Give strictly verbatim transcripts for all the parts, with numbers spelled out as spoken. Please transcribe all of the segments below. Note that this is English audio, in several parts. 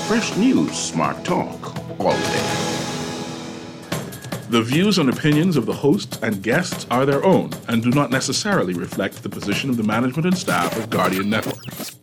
Fresh News Smart Talk all day. The views and opinions of the hosts and guests are their own and do not necessarily reflect the position of the management and staff of Guardian Network.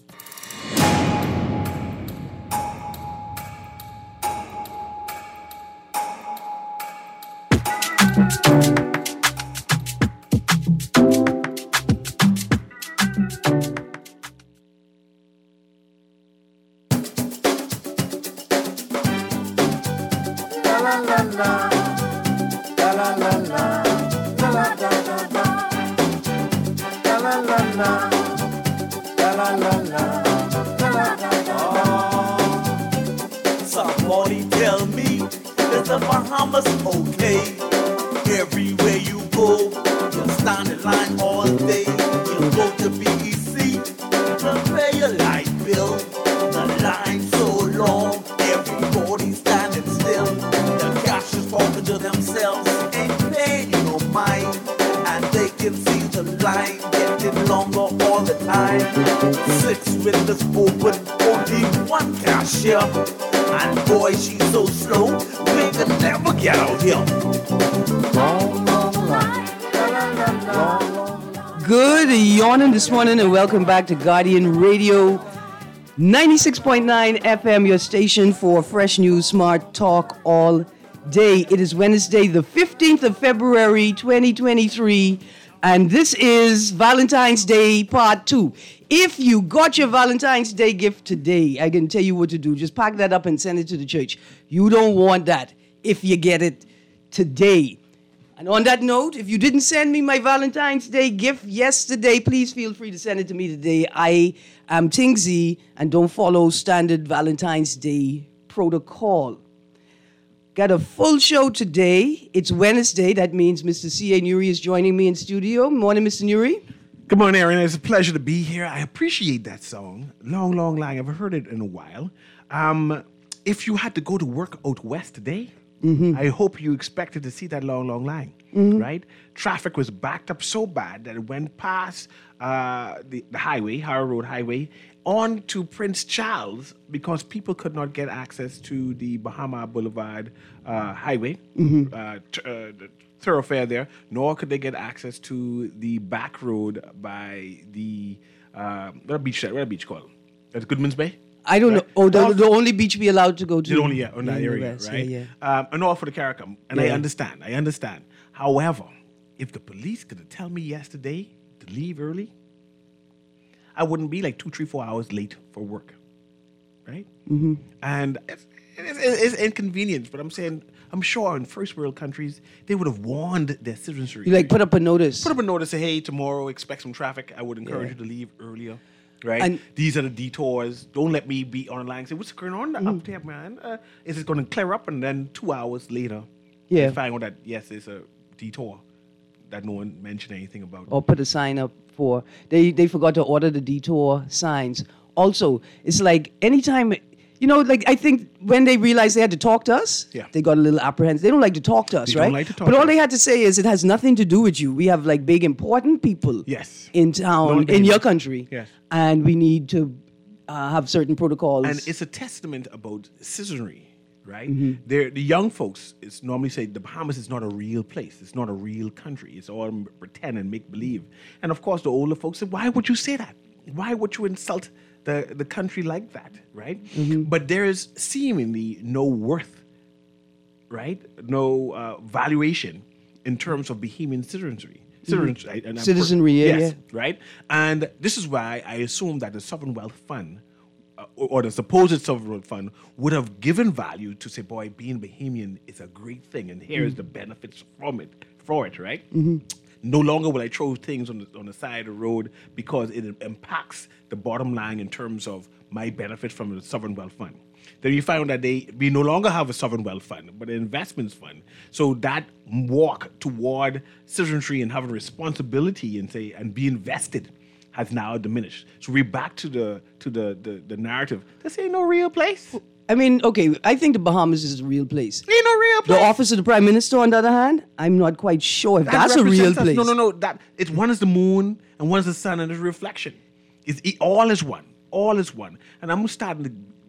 Somebody tell me, is the Bahamas okay? Everywhere you go, you'll stand in line all day. You'll go to B E C to pay your light bill. The line so long, everybody's standing still. The cash is talking to themselves, ain't paying you no mind. And they can see the line getting longer all the time. Six windows open, only one cashier. And boy, she's so slow, we can never get out here. Long, long line. Good yawning this morning and welcome back to Guardian Radio ninety-six point nine F M, your station for Fresh News Smart Talk all day. It is Wednesday, the fifteenth of February, twenty twenty-three, and this is Valentine's Day Part two. If you got your Valentine's Day gift today, I can tell you what to do. Just pack that up and send it to the church. You don't want that if you get it today. And on that note, if you didn't send me my Valentine's Day gift yesterday, please feel free to send it to me today. I am Tingsy and don't follow standard Valentine's Day protocol. Got a full show today. It's Wednesday. That means Mister C A. Nuri is joining me in studio. Morning, Mister Nuri. Good morning, Aaron. It's a pleasure to be here. I appreciate that song. Long, long line. I've heard it in a while. Um, if you had to go to work out west today, mm-hmm. I hope you expected to see that long, long line, mm-hmm. right? Traffic was backed up so bad that it went past uh, the, the highway, Harrow Road Highway, on to Prince Charles because people could not get access to the Bahama Boulevard uh, Highway, mm-hmm. uh, t- uh, the thoroughfare there, nor could they get access to the back road by the, uh, what a beach, what a beach called? That's Goodman's Bay? I don't right? know. Oh, the, the only beach we allowed to go to. The only, yeah, on that area, West, right? Yeah, yeah. Um, and all for the CARICOM. And yeah. I understand, I understand. However, if the police could have tell me yesterday to leave early, I wouldn't be like two, three, four hours late for work, right? Mm-hmm. And it's, it's, it's inconvenience, but I'm saying, I'm sure in first world countries, they would have warned their citizenry. You like put up a notice. Put up a notice, say, hey, tomorrow expect some traffic. I would encourage yeah. you to leave earlier, right? And these are the detours. Don't let me be online and say, what's going on mm-hmm. up there, man? Uh, is it going to clear up? And then two hours later, yeah. they find out that, yes, it's a detour that no one mentioned anything about. Or put a sign up for, they, they forgot to order the detour signs. Also, it's like anytime, you know, like I think when they realized they had to talk to us, yeah. they got a little apprehensive. They don't like to talk to us, they right? Don't like to talk but to all us. they had to say is it has nothing to do with you. We have like big important people yes. in town, in your country. Yes. And we need to uh, have certain protocols. And it's a testament about citizenry, right? Mm-hmm. The young folks is normally say the Bahamas is not a real place. It's not a real country. It's all pretend and make believe. And of course, the older folks say, why would you say that? Why would you insult the, the country like that, right? Mm-hmm. But there is seemingly no worth, right? No uh, valuation in terms of Bahamian citizenry. Citizenry, mm-hmm. citizenry yeah, yes, yeah. right? And this is why I assume that the Sovereign Wealth Fund uh, or, or the supposed Sovereign Wealth Fund would have given value to say, boy, being Bahamian is a great thing, and here is mm-hmm. the benefits from it, for it, right? Mm-hmm. No longer will I throw things on the on the side of the road because it impacts the bottom line in terms of my benefit from the Sovereign Wealth Fund. Then you find that they we no longer have a sovereign wealth fund, but an investments fund. So that walk toward citizenry and having responsibility and say and be invested has now diminished. So we're back to the to the the, the narrative. This ain't no real place. I mean, okay, I think the Bahamas is a real place. Ain't no real place. The office of the Prime Minister, on the other hand, I'm not quite sure if that that's a real us. place. No, no, no. That it's one is the moon and one is the sun and it's a reflection. It's it, all is one. All is one. And I'm starting to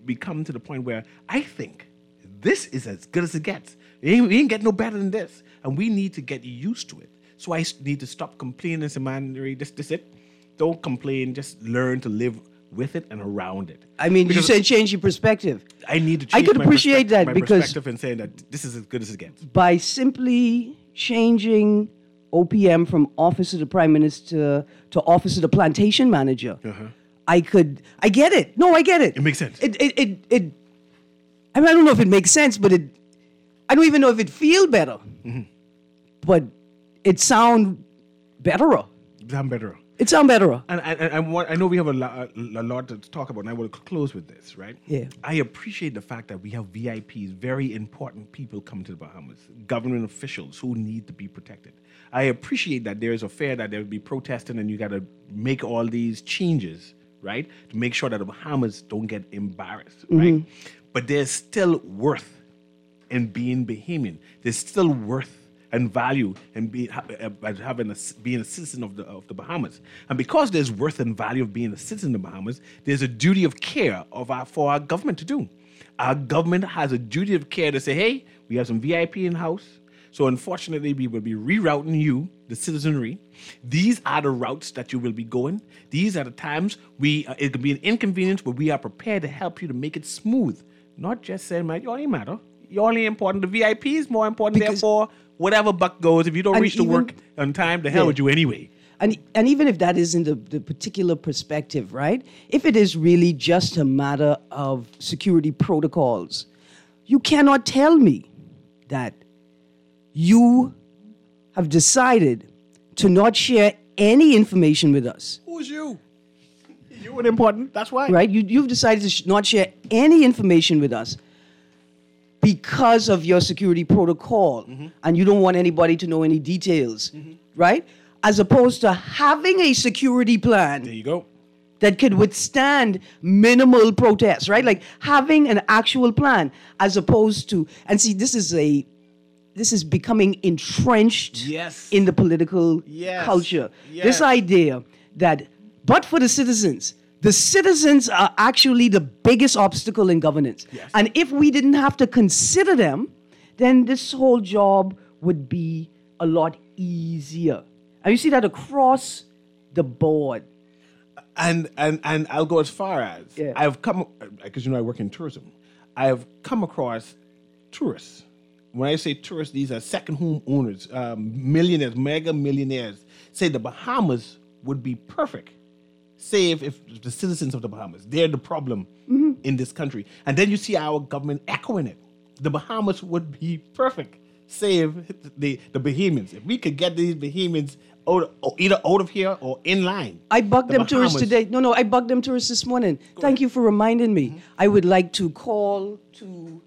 we come to the point where I think this is as good as it gets. We ain't, we ain't get no better than this. And we need to get used to it. So I s- need to stop complaining and say, man, Ray, this, this it. Don't complain. Just learn to live with it and around it. I mean, Because you said change your perspective. I need to I change could my appreciate perspec- that my because- perspective and saying that this is as good as it gets. By simply changing O P M from Office of the Prime Minister to Office of the Plantation Manager, I could, I get it. No, I get it. It makes sense. It, it, it, it I mean, I don't know if it makes sense, but it, I don't even know if it feel better. Mm-hmm. But it sound betterer. I'm better. It sound betterer. And I, I, I, want, I know we have a, lo- a lot to talk about, and I will close with this, right? Yeah. I appreciate the fact that we have V I Ps, very important people coming to the Bahamas, government officials who need to be protected. I appreciate that there's a fear that there will be protesting and you got to make all these changes, right, to make sure that the Bahamas don't get embarrassed, right? But there's still worth in being Bahamian. There's still worth and value in be, ha, uh, having a, being a citizen of the of the Bahamas. And because there's worth and value of being a citizen of the Bahamas, there's a duty of care of our, for our government to do. Our government has a duty of care to say, hey, we have some V I P in house. So unfortunately, we will be rerouting you, the citizenry. These are the routes that you will be going. These are the times we uh, it can be an inconvenience, but we are prepared to help you to make it smooth. Not just saying, man, you only matter. You're only important. The V I P is more important. Because- Therefore, whatever buck goes, if you don't And reach to even- work on time, the hell Yeah. with you anyway. And, and even if that isn't the, the particular perspective, right? If it is really just a matter of security protocols, you cannot tell me that you have decided to not share any information with us, Who's you? You were important. That's why. right? You, you've decided to sh- not share any information with us because of your security protocol, and you don't want anybody to know any details, right? As opposed to having a security plan There you go. that could withstand minimal protests, right? Like having an actual plan as opposed to, and see, this is a, this is becoming entrenched Yes. in the political Yes. culture. Yes. This idea that, but for the citizens, the citizens are actually the biggest obstacle in governance. Yes. And if we didn't have to consider them, then this whole job would be a lot easier. And you see that across the board. And and and I'll go as far as Yeah. I've come, because you know I work in tourism. I have come across tourists. When I say tourists, these are second home owners, um, millionaires, mega millionaires. Say the Bahamas would be perfect. Say if, if the citizens of the Bahamas, they're the problem in this country. And then you see our government echoing it. The Bahamas would be perfect. Say if the, the Bahamians, if we could get these Bahamians out, or either out of here or in line. I bugged The them tourists Bahamas. today. No, no, I bugged them tourists this morning. Thank you for reminding me. I would like to call to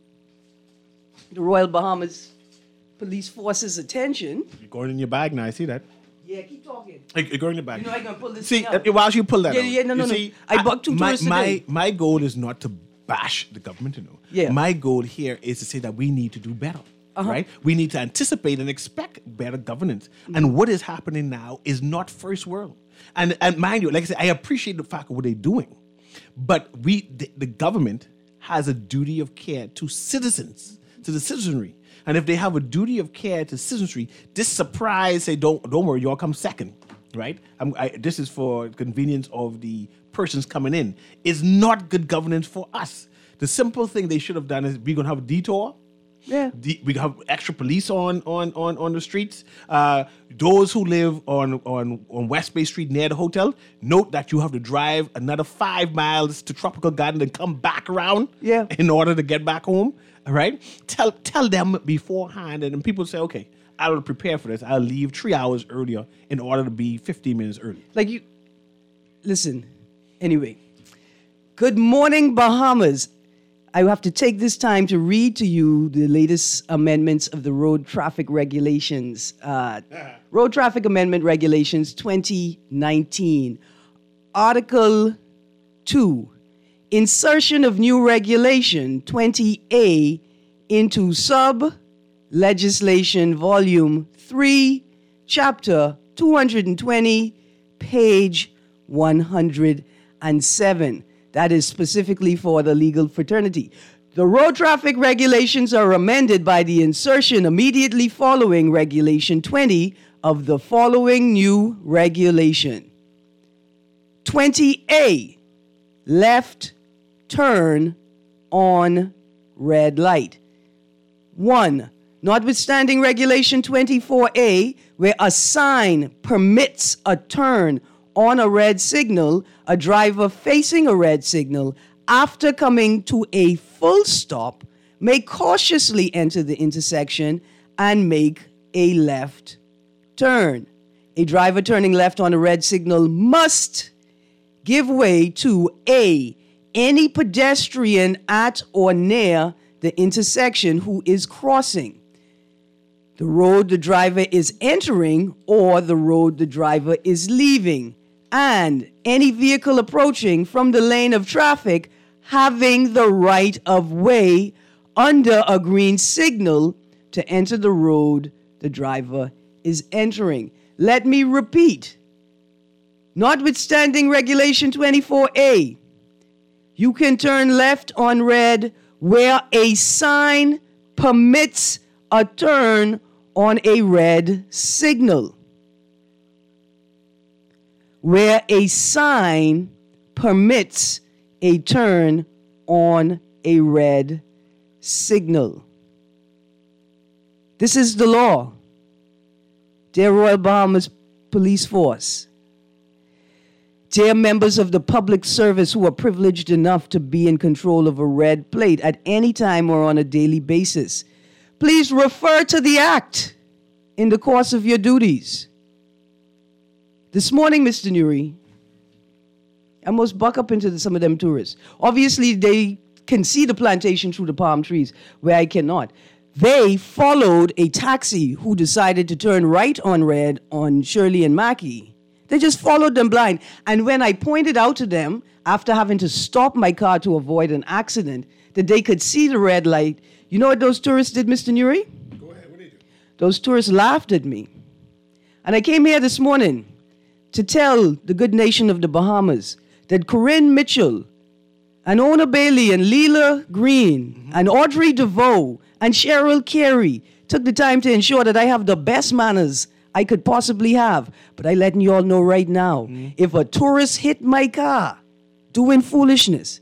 the Royal Bahamas Police Force's attention. You're going in your bag now. I see that. Yeah, keep talking. Like, You're going in your bag. You know I can pull this See, thing out. uh, while you pull that Yeah, out, yeah, no, you no, no. see, I bugged two my, tourists my, today. my goal is not to bash the government, you know. Yeah. My goal here is to say that we need to do better. Uh-huh. Right? We need to anticipate and expect better governance. And what is happening now is not first world. And and mind you, like I said, I appreciate the fact of what they're doing. But we the, the government has a duty of care to citizens, to the citizenry. And if they have a duty of care to citizenry, this surprise, say, don't don't worry, y'all come second, right? I'm, I, this is for convenience of the persons coming in. Is not good governance for us. The simple thing they should have done is we're gonna have a detour. Yeah. The, we have extra police on on on, on the streets. Uh, those who live on, on on West Bay Street near the hotel, note that you have to drive another five miles to Tropical Garden and come back around. Yeah. In order to get back home. All right. Tell tell them beforehand, and then people say, okay, I will prepare for this. I'll leave three hours earlier in order to be fifteen minutes early. Like you, listen, anyway. Good morning, Bahamas. I have to take this time to read to you the latest amendments of the Road Traffic Regulations. Uh, Road Traffic Amendment Regulations twenty nineteen. Article two. Insertion of new regulation twenty A into sub legislation volume three, chapter two hundred twenty, page one hundred seven. That is specifically for the legal fraternity. The road traffic regulations are amended by the insertion immediately following Regulation twenty of the following new regulation. twenty A, left turn on red light. One, notwithstanding Regulation twenty-four A, where a sign permits a turn on a red signal, a driver facing a red signal after coming to a full stop may cautiously enter the intersection and make a left turn. A driver turning left on a red signal must give way to A, any pedestrian at or near the intersection who is crossing the road the driver is entering or the road the driver is leaving, and any vehicle approaching from the lane of traffic having the right of way under a green signal to enter the road the driver is entering. Let me repeat. Notwithstanding Regulation twenty-four A, you can turn left on red where a sign permits a turn on a red signal. Where a sign permits a turn on a red signal. This is the law. Dear Royal Bahamas Police Force, dear members of the public service who are privileged enough to be in control of a red plate at any time or on a daily basis, please refer to the act in the course of your duties. This morning, Mister Nuri, I must buck up into the, some of them tourists. Obviously, they can see the plantation through the palm trees, where I cannot. They followed a taxi who decided to turn right on red on Shirley and Mackey. They just followed them blind. And when I pointed out to them, after having to stop my car to avoid an accident, that they could see the red light, you know what those tourists did, Mister Nuri? Go ahead, what did you do? Those tourists laughed at me. And I came here this morning to tell the good nation of the Bahamas that Corinne Mitchell and Ona Bailey and Leela Green mm-hmm. and Audrey DeVoe and Cheryl Carey took the time to ensure that I have the best manners I could possibly have. But I letting you all know right now, mm-hmm. if a tourist hit my car doing foolishness,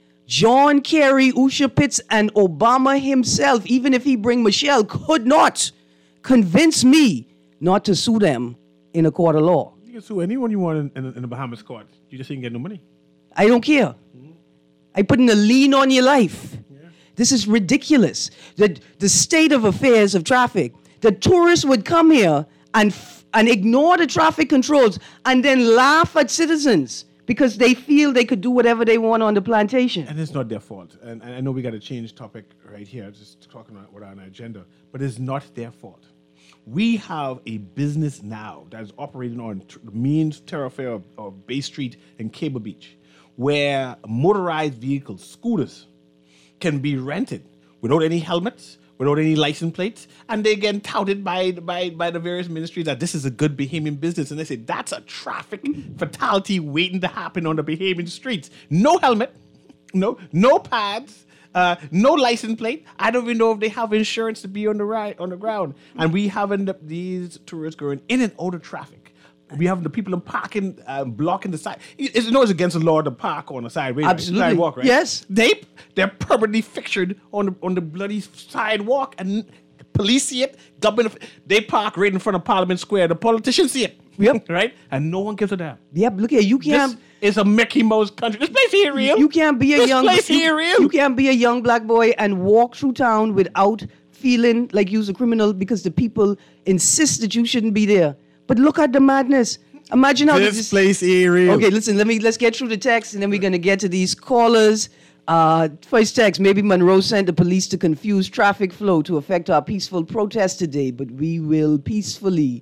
John Kerry, Usha Pitts, and Obama himself, even if he bring Michelle, could not convince me not to sue them in a court of law. You can sue anyone you want in, in, in the Bahamas court. You just ain't get no money. I don't care. Mm-hmm. I putting a lien on your life. Yeah. This is ridiculous. The, the state of affairs of traffic. The tourists would come here and f- and ignore the traffic controls and then laugh at citizens because they feel they could do whatever they want on the plantation. And it's not their fault. And, and I know we got to change topic right here, just talking about what on our agenda, but it's not their fault. We have a business now that is operating on t- the main thoroughfare of, of Bay Street and Cable Beach, where motorized vehicles, scooters, can be rented without any helmets, without any license plates, and they get touted by, by, by the various ministries that this is a good Bahamian business. And they say, that's a traffic fatality waiting to happen on the Bahamian streets. No helmet, no no pads, uh, no license plate. I don't even know if they have insurance to be on the ride, on the ground. And we having the, these tourists going in and out of traffic. We have the people in parking, uh, blocking the side. It's, you know, it's against the law to park on the sideway, Absolutely. Right? Sidewalk, right? Yes. They they're permanently fixtured on the on the bloody sidewalk, and police see it. Government, they park right in front of Parliament Square. The politicians see it. Yep. Right, and no one gives a damn. Yep. Look here, you can't. This is a Mickey Mouse country. This place here real. You can't be a this young. place you, here real. You can't be a young black boy and walk through town without feeling like you're a criminal because the people insist that you shouldn't be there. But look at the madness. Imagine how this, this place here real. Okay, listen. Let me let's get through the text, and then we're gonna get to these callers. Uh, first text: maybe Monroe sent the police to confuse traffic flow to affect our peaceful protest today, but we will peacefully.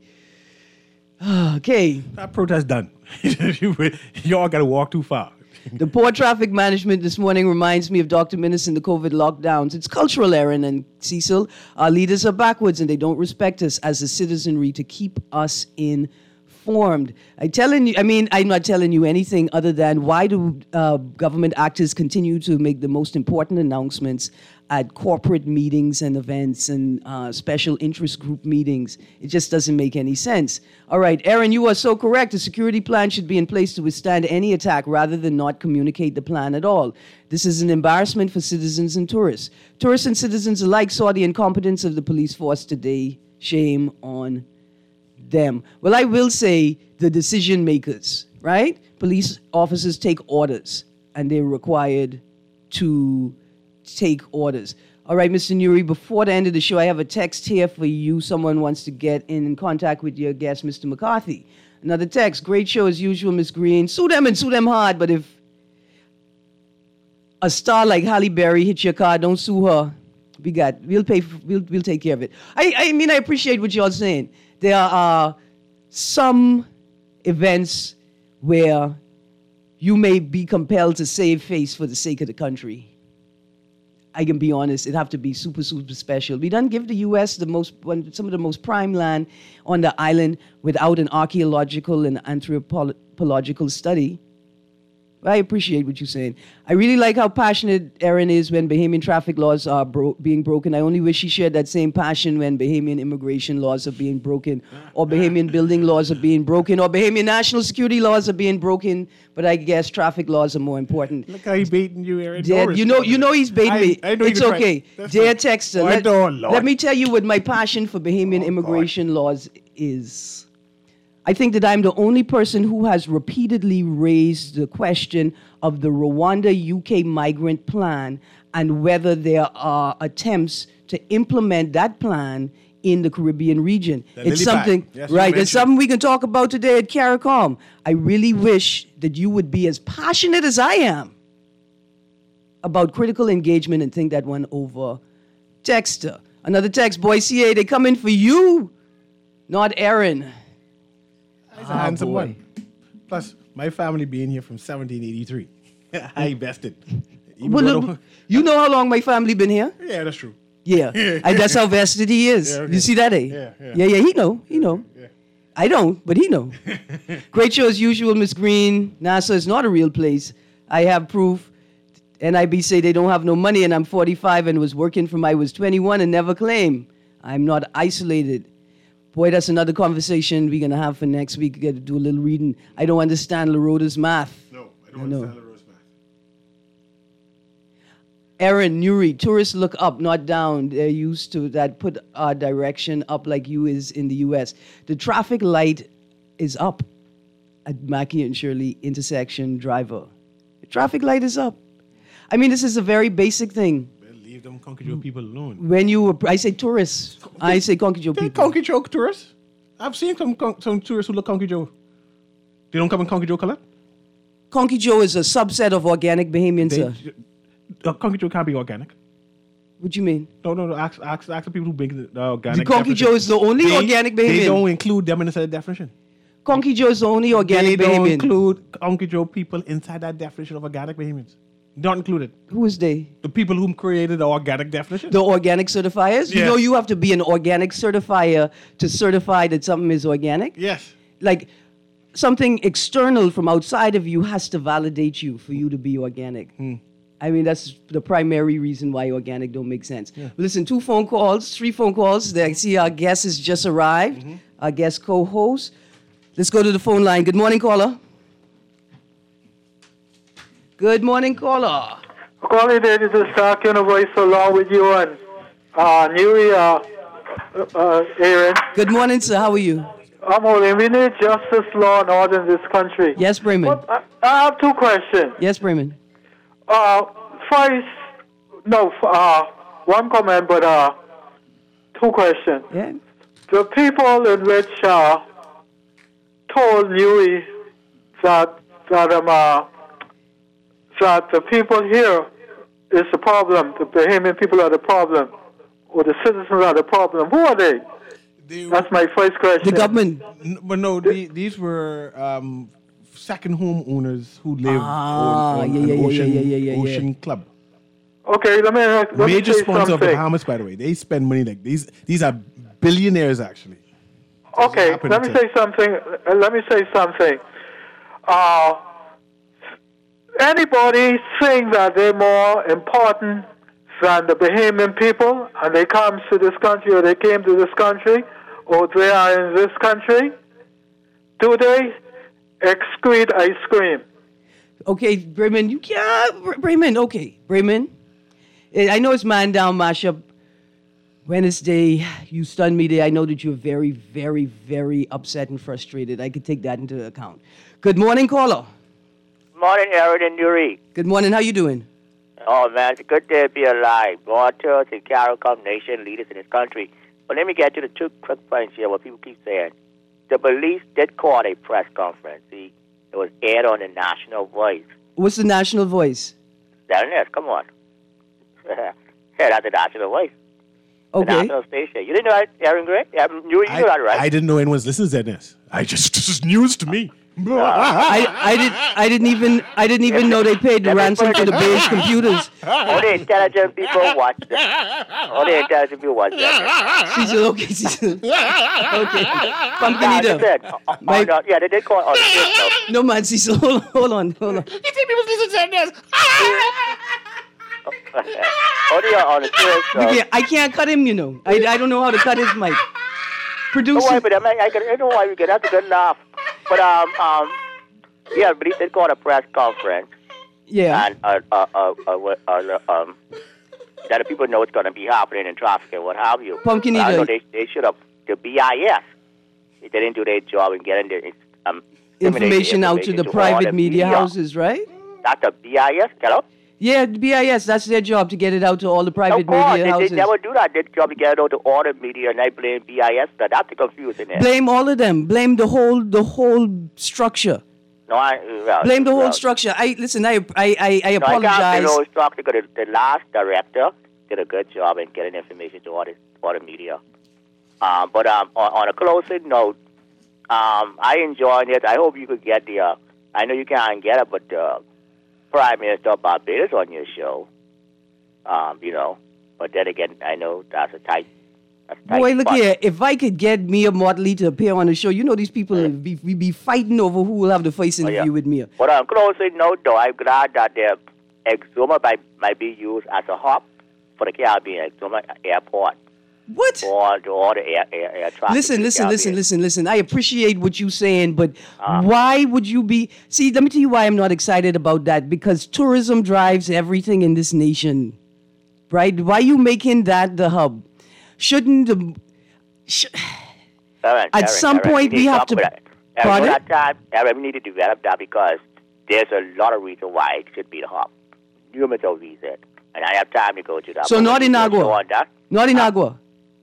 Okay. That protest done. Y'all got to walk too far. The poor traffic management this morning reminds me of Doctor Minnis and the COVID lockdowns. It's cultural, Aaron and Cecil. Our leaders are backwards and they don't respect us as a citizenry to keep us in informed. I telling you, I mean, I'm not telling you anything other than why do uh, government actors continue to make the most important announcements at corporate meetings and events and uh, special interest group meetings? It just doesn't make any sense. All right, Aaron, you are so correct. A security plan should be in place to withstand any attack rather than not communicate the plan at all. This is an embarrassment for citizens and tourists. Tourists and citizens alike saw the incompetence of the police force today. Shame on them. Well, I will say the decision makers, right? Police officers take orders, and they're required to take orders. All right, Mister Nuri, before the end of the show, I have a text here for you. Someone wants to get in contact with your guest, Mister McCarthy. Another text. Great show as usual, Miss Green. Sue them and sue them hard, but if a star like Halle Berry hits your car, don't sue her. We got, we'll pay, we'll, we'll take care of it. I, I mean, I appreciate what y'all saying. There are some events where you may be compelled to save face for the sake of the country. I can be honest, it'd have to be super, super special. We done give the U S the most, one, some of the most prime land on the island without an archaeological and anthropological study. I appreciate what you're saying. I really like how passionate Aaron is when Bahamian traffic laws are bro- being broken. I only wish he shared that same passion when Bahamian immigration laws are being broken, or Bahamian building laws are being broken, or Bahamian national security laws are being broken. But I guess traffic laws are more important. Look how he's baiting you, Aaron. Dear, you know, you know he's baiting I, me. I know It's okay. Dear Texter, Oh, let, no, Lord. let me tell you what my passion for Bahamian Oh, immigration God. laws is. I think that I'm the only person who has repeatedly raised the question of the Rwanda-U K migrant plan and whether there are attempts to implement that plan in the Caribbean region. The it's lily something, pad. Yes, you right, it's mentioned. something we can talk about today at CARICOM. I really wish that you would be as passionate as I am about critical engagement and think that one over. Texter, another text, Boise, A, they coming for you, not Aaron. He's a Ah, handsome boy. one. Plus, my family being here from seventeen eighty-three. I invested. Even Well, though- look, you know how long my family been here? yeah, that's true. Yeah, and that's how vested he is. Yeah, okay. You see that, eh? Yeah, yeah. yeah, yeah. He know, he know. Yeah. I don't, but he know. Great show as usual, Miss Green. NASA is not a real place. I have proof. N I B say they don't have no money, and I'm forty-five and was working from I was twenty-one and never claim. I'm not isolated. Boy, that's another conversation we're gonna have for next week. Get to do a little reading. I don't understand LaRota's math. No, I don't I know. understand the roast math. Aaron, Nuri, tourists look up, not down. They're used to that. Put our direction up like you is in the U S. The traffic light is up at Mackie and Shirley intersection driver. The traffic light is up. I mean, this is a very basic thing. Well, leave them Conky Joe people alone. When you, I say tourists, I say Conky Joe They're people. Conky Joe tourists. I've seen some con- some tourists who look Conky Joe. They don't come in Conky Joe color. Conky Joe is a subset of organic Bahamian, They, sir. uh, Conky Joe can't be organic. What do you mean? No, no, no. Ask, ask, ask the people who make the The organic. Conky definition. Joe is the only They- organic They Bahamian. don't include them inside the definition. Conky Joe is the only organic they don't Bahamian. include Conky Joe people inside that definition of organic Bahamians. Not included. Who is they? The people who created the organic definition. The organic certifiers? You Yes. know you have to be an organic certifier to certify that something is organic? yes. Like something external from outside of you has to validate you for you to be organic. Hmm. I mean, that's the primary reason why organic don't make sense. Listen, two phone calls, three phone calls. I see our guest has just arrived, Mm-hmm. our guest co-host. Let's go to the phone line. Good morning, caller. Good morning, caller. Calling there, this is Stark Universe along with you and uh, Newey, uh, uh, Aaron. Good morning, sir. How are you? I'm holding. We need justice, law, and order in this country. Yes, Bremen. But I, I have two questions. Yes, Bremen. Uh, first, no, uh, one comment, but uh, two questions. Yeah. The people in which uh, told Newey that that um, uh, that the people here is the problem, the Bahamian people are the problem, or the citizens are the problem. Who are they? They That's my first question. The government. N- But no, the, these were um, second home owners who live Ah, on, on yeah, an yeah, yeah, ocean, yeah, yeah, yeah, yeah. ocean club. Okay, let me, let me Major say sponsor of the something. Bahamas, by the way. They spend money like these. These are billionaires, actually. Okay, happen let me to- say something. uh, Let me say something. Uh, anybody think that they're more important than the Bahamian people, and they come to this country, or they came to this country, or they are in this country? Do they excrete ice cream? Okay, Bremen, you can't. Bre- Bremen, okay, Bremen. Eh, I know it's man down mashup. Wednesday, you stunned me there. I know that you're very, very, very upset and frustrated. I could take that into account. Good morning, caller. Morning, Aaron and Yuri. Good morning. How you doing? Oh, man, it's a good day to be alive. Waters and CARICOM nation leaders in this country. But let me get to the two quick points here, what people keep saying. The police did call a press conference. See, it was aired on the National Voice. What's the national voice? Down there, come on. Yeah, that's the National Voice. The Okay. national station. You didn't know that, Aaron Gray? Yeah, you, you I, know that, right? I didn't know anyone's listening to this. I just this is news to me. I, I did I didn't even I didn't even know they paid the ransom for the beige computers. Only intelligent people watch that. Only intelligent people watch that. Cecil, okay, Cecil. Okay. Yeah, Pumpkinito. I said, uh, uh, My- no, yeah, they did call on the station. No man, Cecil, hold on, hold on, hold on. Only on the serious You note. can't, I can't cut him, you know. I, I don't know how to cut his mic. Don't worry, Producer. but I, mean, I, can, I know why we get that's a good laugh. But um um yeah, but they called a press conference Yeah. and uh uh uh, uh, what, uh um that the people know what's going to be happening in traffic and what have you. Pumpkin But I eater. know they they should have the B I S. They didn't do their job in getting the um Information out to the all private the media houses, right? That's the B I S. Hello. Yeah, the B I S, that's their job to get it out to all the private Of course, media they, houses. they never do that. They job to get it out to all the media and I blame B I S. That that's the confusion there. Blame all of them. Blame the whole the whole structure. No, I well, Blame the whole well, structure. I listen. I I I, I No, I can't apologize. blame the whole structure because the, the last director did a good job in getting information to all the, all the media. Um, but um, on, on a closer note, um, I enjoyed it. I hope you could get the. Uh, I know you can't get it, but uh, Prime Minister of Barbados on your show. Um, you know, but then again, I know that's a tight. That's a tight Boy, look spot. here. If I could get Mia Motley to appear on the show, you know these people will be, we be fighting over who will have the first interview Oh, yeah. with Mia. But on a closer note, though, I'm glad that the Exuma might, might be used as a hub for the Caribbean Exuma Airport. What? For all, to all the air, air, air traffic. Listen, in the listen, listen, Caribbean. listen, listen. I appreciate what you're saying, but Uh. why would you be? See, let me tell you why I'm not excited about that. Because tourism drives everything in this nation, right? Why you making that the hub? Shouldn't the? Sh- Aaron, at Aaron, some Aaron, point need we have talk to- about that. Aaron, Pardon? at that time, Aaron, we need to develop that because there's a lot of reasons why it should be the hub. Numerous of reasons. And I have time to go to that. So But not we in can Agua? show on that. not in Agua.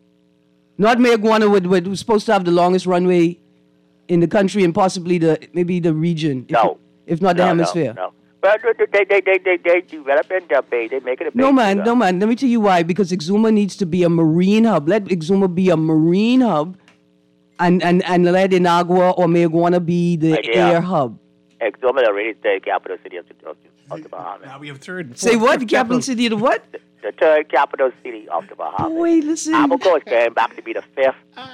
Not Mayaguana, would, would, who's supposed to have the longest runway in the country and possibly the maybe the region. If, No. if not the No, hemisphere. No, no. But they, they, they, they, they develop it, they, they make it a big No, man, deal. no, man. Let me tell you why. Because Exuma needs to be a marine hub. Let Exuma be a marine hub, and and, and let Inagua or Mayaguana be the Idea. air hub. Exuma already is the capital city of the, of the, of the Bahamas. Now we have third. Say fourth, what? fifth The capital city of the what? The third capital city of the Bahamas. Boy, listen. Abaco is going back to be the fifth.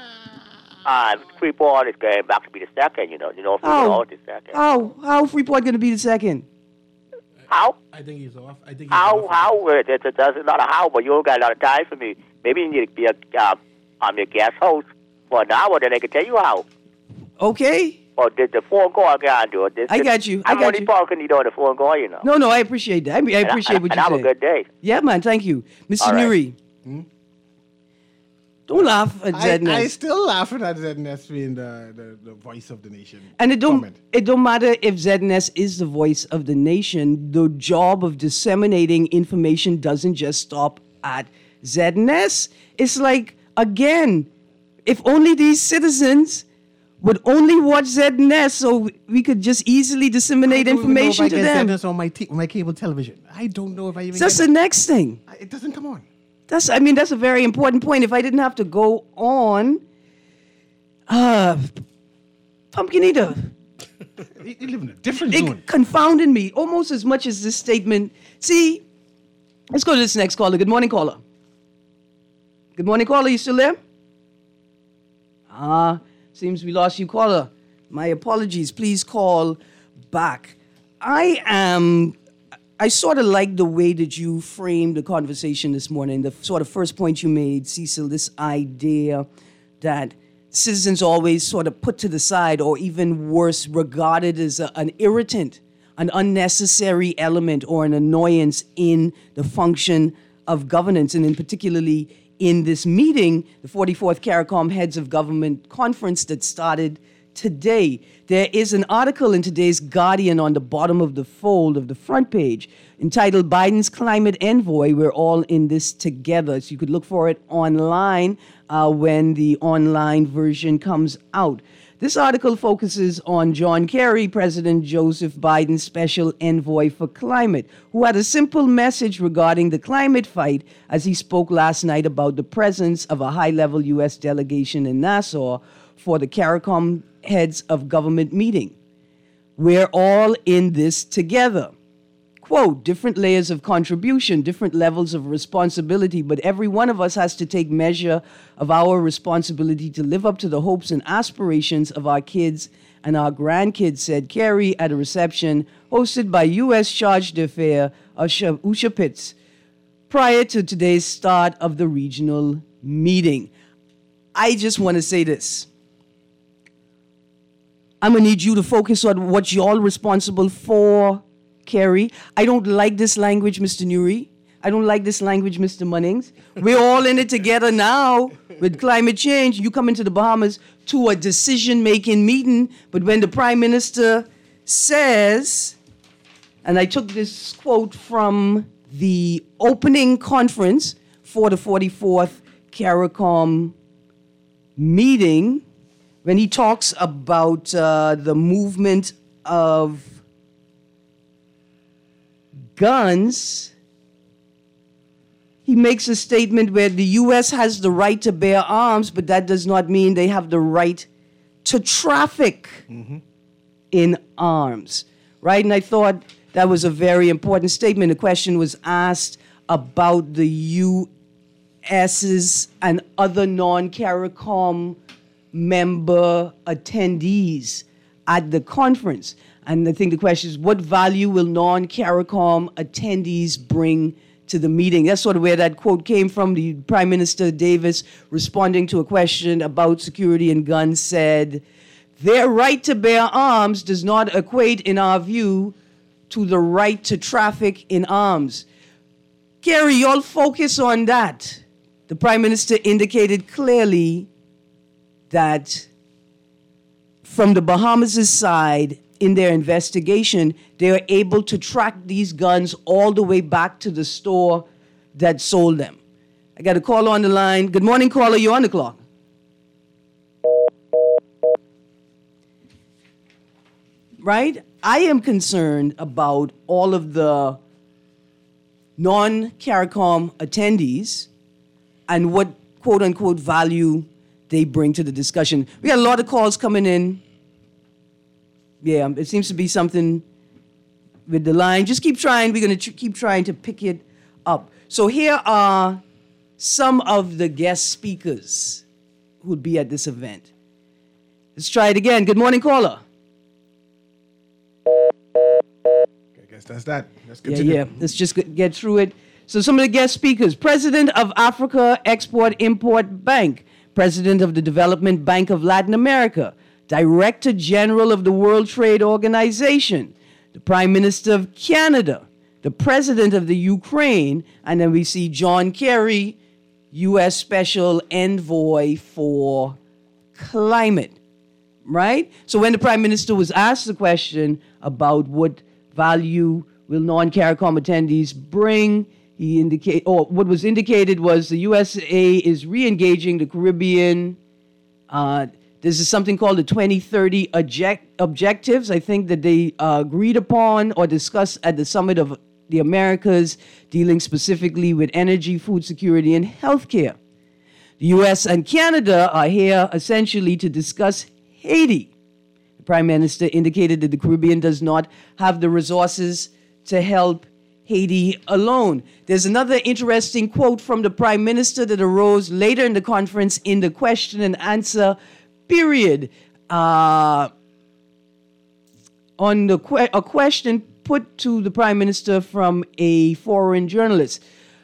Uh, Freeport is going back to be the second, you know. You know, How? Freeport is second. How? How Freeport going to be the second? How? I think he's off. I think he's How? off. How? It, it, it, that's not a how, but you don't got a lot of time for me. Maybe you need to be a, uh, I'm your guest host for an hour, then I can tell you how. Okay. Or the, the phone call I can't do it. This, I got you. I I'm got only you. talking to you on the phone call, you know. No, no, I appreciate that. I, I And appreciate and, what and you have said. a good day. Yeah, man. Thank you, Mister All right. Nuri. Don't laugh at I, Zedness. I still laughing at Z N S being the, the, the voice of the nation. And it don't Comment. it don't matter if Z N S is the voice of the nation. The job of disseminating information doesn't just stop at Z N S. It's like, again, if only these citizens would only watch Z N S so we could just easily disseminate I don't even know information if I to get them. Z N S on my, t- my cable television. I don't know if I even That's get the next thing. it. It doesn't come on. That's I mean that's a very important point. If I didn't have to go on, uh, Pumpkin Eater, You, you live in a different zone. it confounded me almost as much as this statement. See, let's go to this next caller. Good morning, caller. Good morning, caller. You still there? Ah, Seems we lost you, caller. My apologies. Please call back. I am... I sort of like the way that you framed the conversation this morning. The sort of first point you made, Cecil, this idea that citizens always sort of put to the side, or even worse, regarded as a, an irritant, an unnecessary element or an annoyance in the function of governance, and in particularly in this meeting, the forty-fourth CARICOM Heads of Government Conference that started today. There is an article in today's Guardian on the bottom of the fold of the front page entitled Biden's Climate Envoy. We're all in this together. So you could look for it online uh, when the online version comes out. This article focuses on John Kerry, President Joseph Biden's special envoy for climate, who had a simple message regarding the climate fight as he spoke last night about the presence of a high-level U S delegation in Nassau for the CARICOM Heads of Government meeting. We're all in this together. Quote, different layers of contribution, different levels of responsibility, but every one of us has to take measure of our responsibility to live up to the hopes and aspirations of our kids and our grandkids, said Kerry at a reception hosted by U S Charge d'Affaires Usha, Usha Pitts prior to today's start of the regional meeting. I just want to say this. I'm going to need you to focus on what you're responsible for, Kerry. I don't like this language, Mister Nuri. I don't like this language, Mister Munnings. We're all in it together now with climate change. You come into the Bahamas to a decision-making meeting, but when the Prime Minister says, and I took this quote from the opening conference for the forty-fourth CARICOM meeting, when he talks about uh, the movement of guns, he makes a statement where the U S has the right to bear arms, but that does not mean they have the right to traffic mm-hmm. in arms, right? And I thought that was a very important statement. The question was asked about the U S's and other non-CARICOM member attendees at the conference. And I think the question is, what value will non-CARICOM attendees bring to the meeting? That's sort of where that quote came from. The Prime Minister Davis, responding to a question about security and guns, said, their right to bear arms does not equate, in our view, to the right to traffic in arms. Kerry, y'all focus on that. The Prime Minister indicated clearly that from the Bahamas' side, in their investigation, they are able to track these guns all the way back to the store that sold them. I got a call on the line. Good morning, caller. You're on the clock. Right? I am concerned about all of the non-CARICOM attendees and what quote-unquote value they bring to the discussion. We got a lot of calls coming in. Yeah, it seems to be something with the line. Just keep trying. We're going to tr- keep trying to pick it up. So here are some of the guest speakers who will be at this event. Let's try it again. Good morning, caller. I guess that's that. Let's continue. Yeah, yeah. Let's just get through it. So some of the guest speakers. President of Africa Export-Import Bank. President of the Development Bank of Latin America. Director General of the World Trade Organization. The Prime Minister of Canada. The President of the Ukraine. And then we see John Kerry, U S Special Envoy for Climate. Right? So when the Prime Minister was asked the question about what value will non-CARICOM attendees bring, he indicate, or what was indicated was the U S A is re-engaging the Caribbean. Uh, this is something called the twenty thirty object- objectives, I think, that they uh, agreed upon or discussed at the Summit of the Americas, dealing specifically with energy, food security, and healthcare. The U S and Canada are here essentially to discuss Haiti. The Prime Minister indicated that the Caribbean does not have the resources to help Haiti alone. There's another interesting quote from the Prime Minister that arose later in the conference in the question and answer period. Uh, on the que- a question put to the Prime Minister from a foreign journalist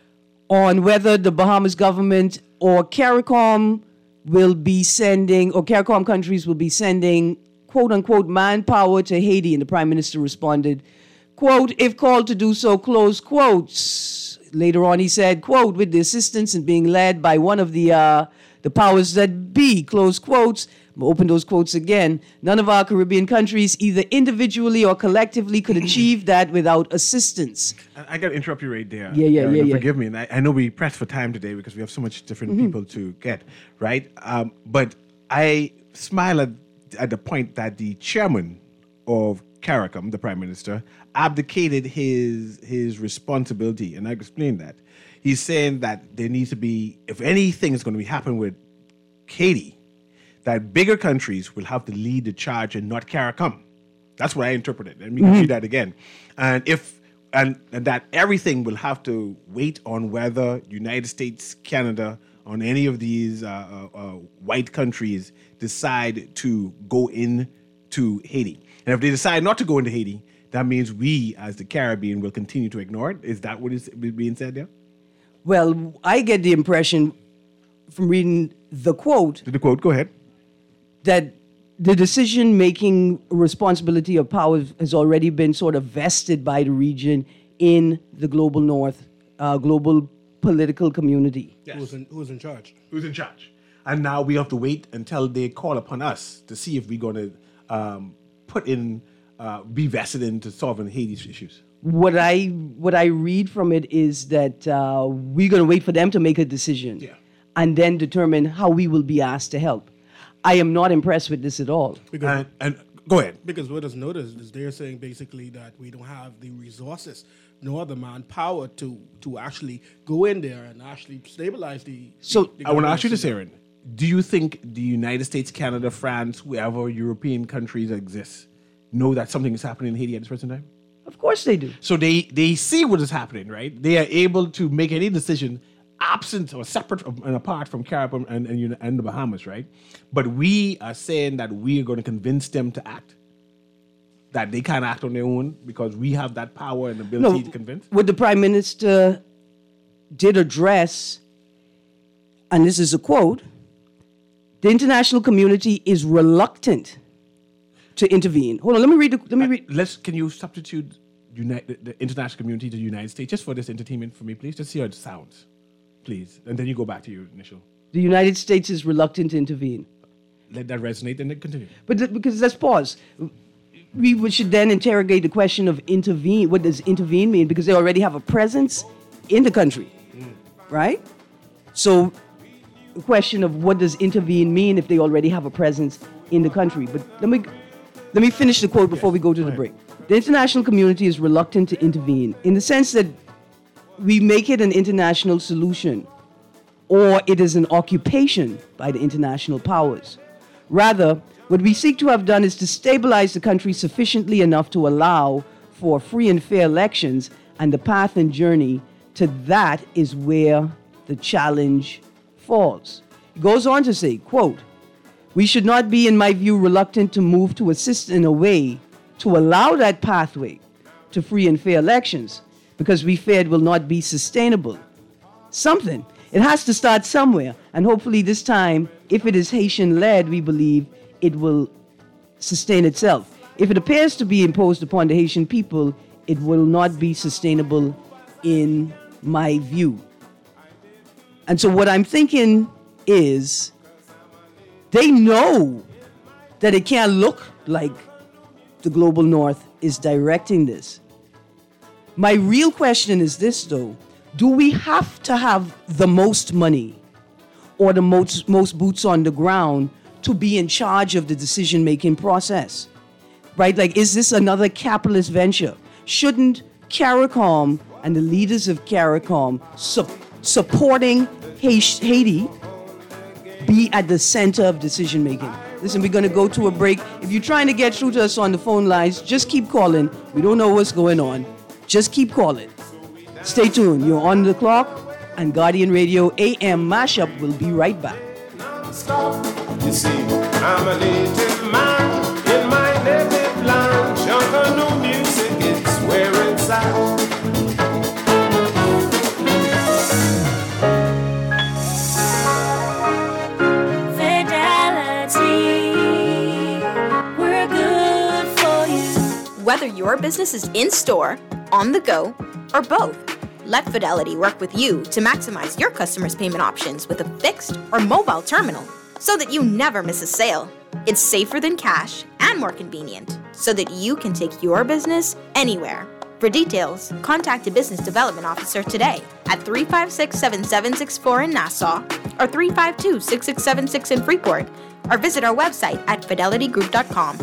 on whether the Bahamas government or CARICOM will be sending, or CARICOM countries will be sending, quote unquote, manpower to Haiti. And the Prime Minister responded, quote, if called to do so, close quotes. Later on, he said, quote, with the assistance and being led by one of the uh, the powers that be, close quotes. Open those quotes again. None of our Caribbean countries, either individually or collectively, could achieve that without assistance. I, I got to interrupt you right there. Yeah, yeah, Karen, yeah, yeah. Forgive me. And I, I know we pressed for time today because we have so much different Mm-hmm. people to get, right? Um, but I smile at, at the point that the chairman of CARICOM, the Prime Minister, abdicated his his responsibility. And I explained that. He's saying that there needs to be, if anything is going to be happening with Haiti, that bigger countries will have to lead the charge and not CARICOM. That's what I interpreted. Let me mm-hmm. read that again. And if and, and that everything will have to wait on whether United States, Canada, on any of these uh, uh, uh, white countries decide to go into Haiti. And if they decide not to go into Haiti, that means we, as the Caribbean, will continue to ignore it. Is that what is being said there? Well, I get the impression from reading the quote. The quote, go ahead. That the decision-making responsibility of power has already been sort of vested by the region in the global north, uh, global political community. Yes. Who's in, who's in charge? Who's in charge? And now we have to wait until they call upon us to see if we're going to um, put in, uh, be vested into solving Haiti's issues. What I what I read from it is that uh, we're going to wait for them to make a decision, yeah. and then determine how we will be asked to help. I am not impressed with this at all. Because, and, and go ahead. Because what is noticed is they're saying basically that we don't have the resources nor the manpower to to actually go in there and actually stabilize the. So the, the I want to ask you this, Aaron. Do you think the United States, Canada, France, whoever European countries exist, know that something is happening in Haiti at this present time? Of course they do. So they, they see what is happening, right? They are able to make any decision absent or separate and apart from CARICOM and, and, and the Bahamas, right? But we are saying that we are going to convince them to act, that they can't act on their own because we have that power and ability No, to convince. what the Prime Minister did address, and this is a quote, the international community is reluctant to intervene. Hold on, let me read. The, let me read. Uh, let's. Can you substitute United, the, the international community to the United States just for this entertainment for me, please? Just see how it sounds, please, and then you go back to your initial. The United States is reluctant to intervene. Let that resonate and then continue. But th- because let's pause. We, we should then interrogate the question of intervene. What does intervene mean? Because they already have a presence in the country, mm. right? So the question of what does intervene mean if they already have a presence in the country. But let me let me finish the quote before yes, we go to the break. The international community is reluctant to intervene in the sense that we make it an international solution or it is an occupation by the international powers. Rather, what we seek to have done is to stabilize the country sufficiently enough to allow for free and fair elections, and the path and journey to that is where the challenge falls. He goes on to say, quote, we should not be, in my view, reluctant to move to assist in a way to allow that pathway to free and fair elections because we fear it will not be sustainable. Something. It has to start somewhere. And hopefully this time, if it is Haitian-led, we believe it will sustain itself. If it appears to be imposed upon the Haitian people, it will not be sustainable in my view. And so what I'm thinking is they know that it can't look like the global north is directing this. My real question is this, though. Do we have to have the most money or the most, most boots on the ground to be in charge of the decision-making process? Right? Like, is this another capitalist venture? Shouldn't CARICOM and the leaders of CARICOM su- supporting Haiti be at the center of decision-making? Listen, we're going to go to a break. If you're trying to get through to us on the phone lines, just keep calling. We don't know what's going on. Just keep calling. Stay tuned. You're on the clock, and Guardian Radio A M Mashup will be right back. stop. You see, I'm a native man in my native land. Jungle new music, it's where it's at. Whether your business is in-store, on the go, or both, let Fidelity work with you to maximize your customers' payment options with a fixed or mobile terminal so that you never miss a sale. It's safer than cash and more convenient so that you can take your business anywhere. For details, contact a business development officer today at three five six, seven seven six four in Nassau or three five two, six six seven six in Freeport, or visit our website at fidelity group dot com.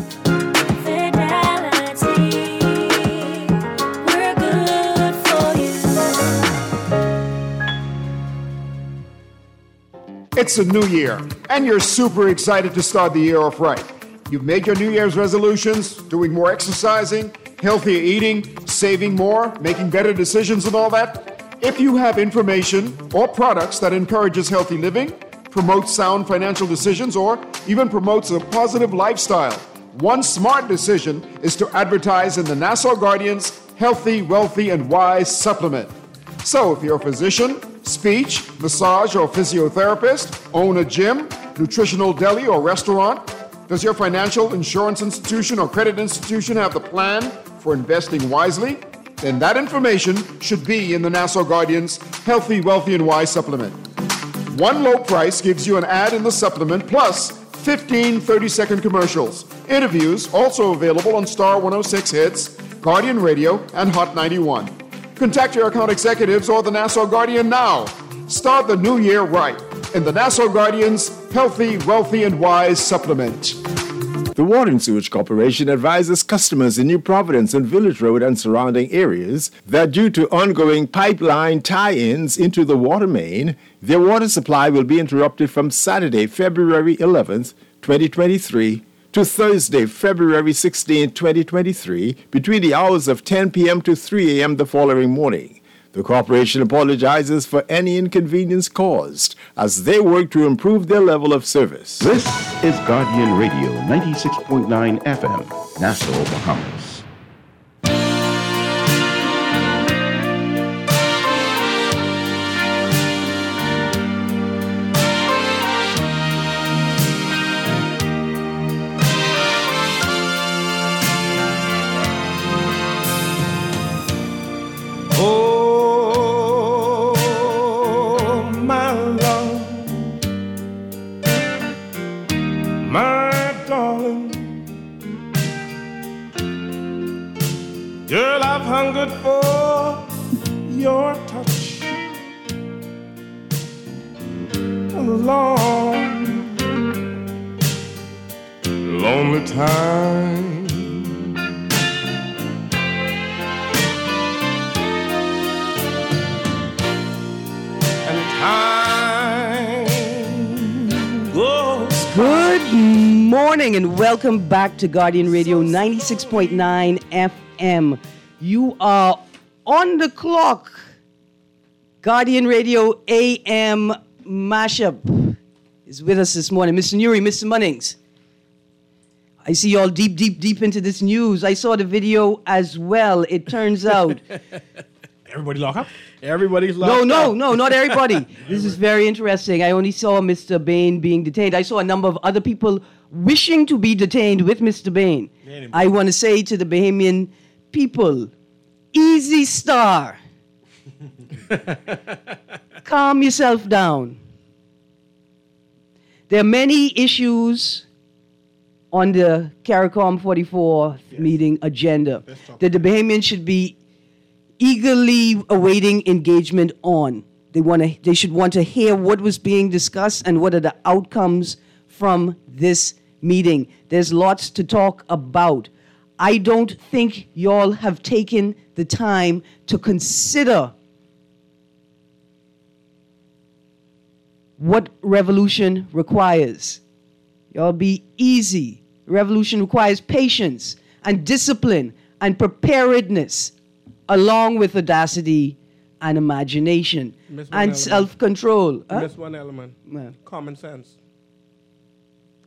It's a new year, and you're super excited to start the year off right. You've made your New Year's resolutions, doing more exercising, healthier eating, saving more, making better decisions and all that. If you have information or products that encourages healthy living, promotes sound financial decisions, or even promotes a positive lifestyle, one smart decision is to advertise in the Nassau Guardian's Healthy, Wealthy, and Wise supplement. So if you're a physician, speech, massage, or physiotherapist, own a gym, nutritional deli, or restaurant, does your financial, insurance institution, or credit institution have the plan for investing wisely? Then that information should be in the Nassau Guardian's Healthy, Wealthy, and Wise supplement. One low price gives you an ad in the supplement plus fifteen thirty-second commercials. Interviews also available on Star one oh six Hits, Guardian Radio, and Hot ninety-one. Contact your account executives or the Nassau Guardian now. Start the new year right in the Nassau Guardian's Healthy, Wealthy, and Wise supplement. The Water and Sewage Corporation advises customers in New Providence and Village Road and surrounding areas that due to ongoing pipeline tie-ins into the water main, their water supply will be interrupted from Saturday, February eleventh, twenty twenty-three, to Thursday, February sixteenth, twenty twenty-three, between the hours of ten p.m. to three a.m. the following morning. The corporation apologizes for any inconvenience caused as they work to improve their level of service. This is Guardian Radio, ninety-six point nine F M, Nassau, Bahamas. Girl, I've hungered for your touch a long, lonely time. And time goes. Good morning and welcome back to Guardian Radio ninety-six point nine F M. You are on the clock. Guardian Radio A M Mashup is with us this morning. Mister Nuri, Mister Munnings. I see you all deep, deep, deep into this news. I saw the video as well. It turns out... Everybody lock up? Everybody's locked No, up. no, no, not everybody. This is very interesting. I only saw Mister Bain being detained. I saw a number of other people wishing to be detained with Mister Bain. I want to say to the Bahamian people, easy star. Calm yourself down. There are many issues on the CARICOM forty-four yes. meeting agenda that the Bahamians should be eagerly awaiting engagement on. They want to. They should want to hear what was being discussed and what are the outcomes from this meeting. There's lots to talk about. I don't think y'all have taken the time to consider what revolution requires. Y'all be easy. Revolution requires patience and discipline and preparedness, along with audacity and imagination and self-control. Huh? Miss one element. Man. Common sense.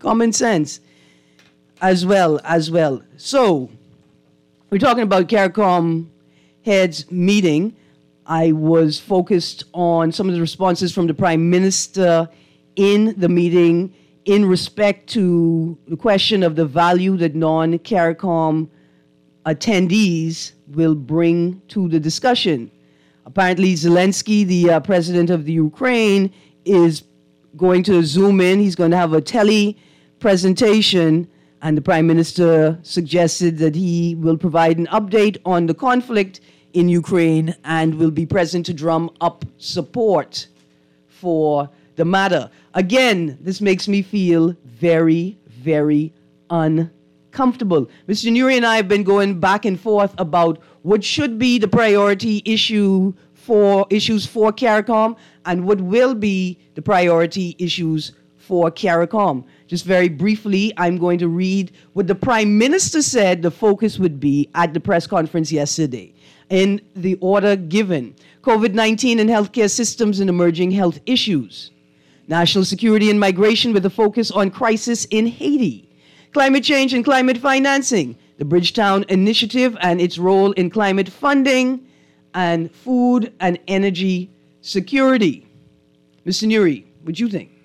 Common sense as well, as well. So, we're talking about CARICOM heads meeting. I was focused on some of the responses from the Prime Minister in the meeting in respect to the question of the value that non-CARICOM attendees will bring to the discussion. Apparently, Zelensky, the uh, president of the Ukraine, is going to zoom in. He's going to have a tele presentation, and the Prime Minister suggested that he will provide an update on the conflict in Ukraine and will be present to drum up support for the matter. Again, this makes me feel very, very uncomfortable. Mister Nuri and I have been going back and forth about what should be the priority issue for issues for CARICOM and what will be the priority issues for CARICOM. Just very briefly, I'm going to read what the Prime Minister said the focus would be at the press conference yesterday. In the order given, COVID nineteen and healthcare systems and emerging health issues, national security and migration with a focus on crisis in Haiti, climate change and climate financing, the Bridgetown Initiative and its role in climate funding, and food and energy security. Mister Nuri, what do you think?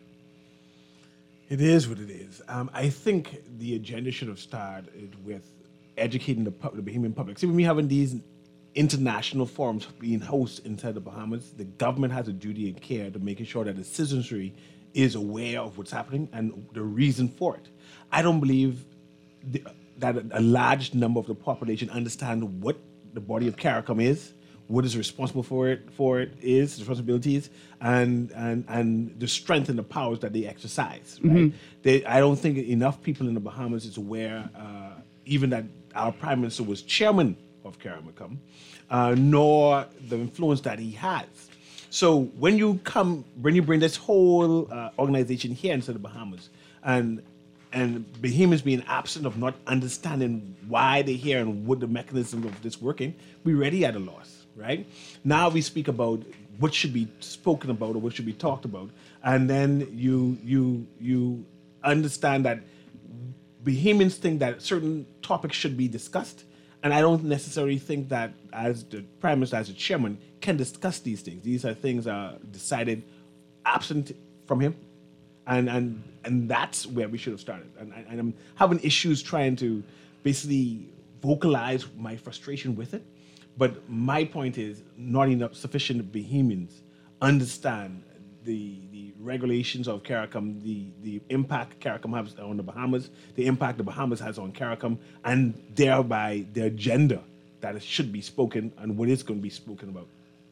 It is what it is. Um, I think the agenda should have started with educating the, pub- the Bahamian public. See, when we having these international forums being hosted inside the Bahamas, the government has a duty and care to making sure that the citizenry is aware of what's happening and the reason for it. I don't believe the, that a, a large number of the population understand what the body of CARICOM is, what is responsible for it, for it is, the responsibilities, and and and the strength and the powers that they exercise. Right? Mhm. They, I don't think enough people in the Bahamas is aware, uh, even that our Prime Minister was chairman of CARICOM, uh, nor the influence that he has. So when you come, when you bring this whole uh, organization here into the Bahamas, and and Bahamians being absent of not understanding why they're here and what the mechanism of this working, we're already at a loss, right? Now we speak about what should be spoken about or what should be talked about, and then you you you understand that Bahamians think that certain topics should be discussed, and I don't necessarily think that as the Prime Minister, as the chairman, can discuss these things. These are things that are decided absent from him, and and and that's where we should have started. And, and I'm having issues trying to basically vocalize my frustration with it. But my point is, not enough sufficient Bahamians understand the the regulations of CARICOM, the, the impact CARICOM has on the Bahamas, the impact the Bahamas has on CARICOM, and thereby the agenda that it should be spoken and what is going to be spoken about.